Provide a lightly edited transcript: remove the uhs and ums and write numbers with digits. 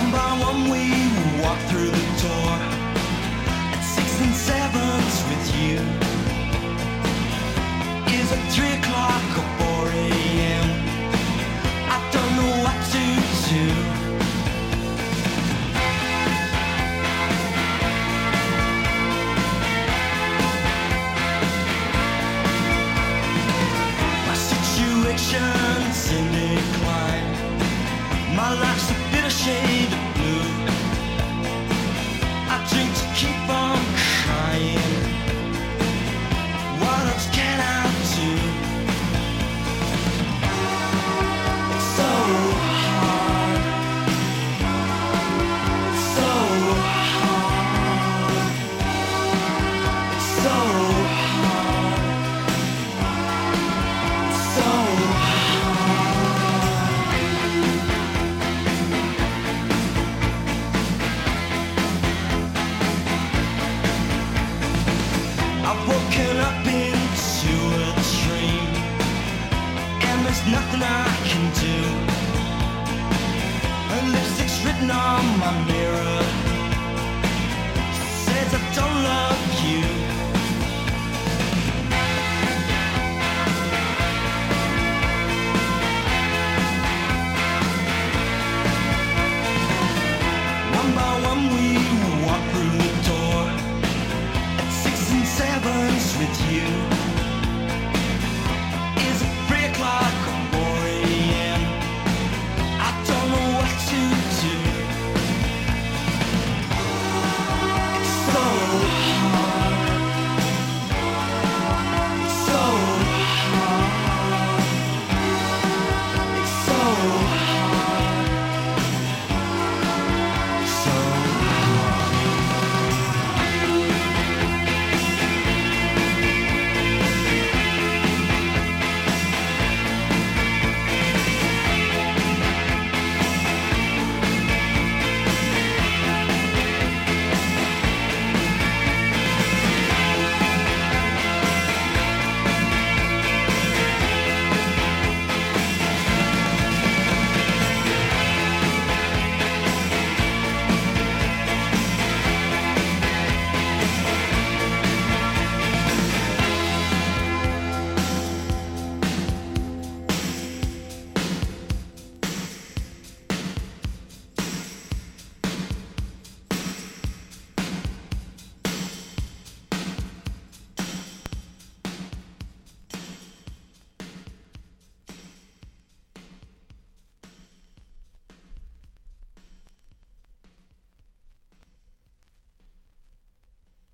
One by one we walk through the door. At 6 and 7's with you. Is it 3 o'clock or 4 a.m.? I don't know what to do. My situation's in decline. My life's a bitter shade of blue. I drink to keep on crying. What else can I do? It's so hard. It's so hard. It's so hard. It's so I've woken up into a dream, and there's nothing I can do. And lipstick's written on my mirror, says I don't love you. One by one we walk through the door. At 6 and 7's with you.